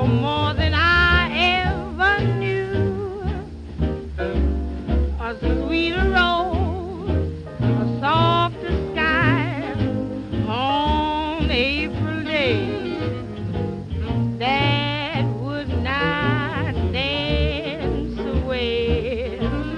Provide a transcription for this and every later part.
more than I ever knew. A sweeter rose, a softer sky on April day that would not dance away.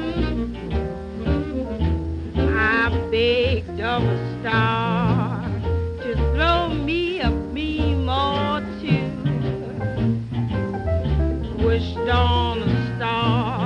I begged of a star to throw me a beam or two. Wished on a star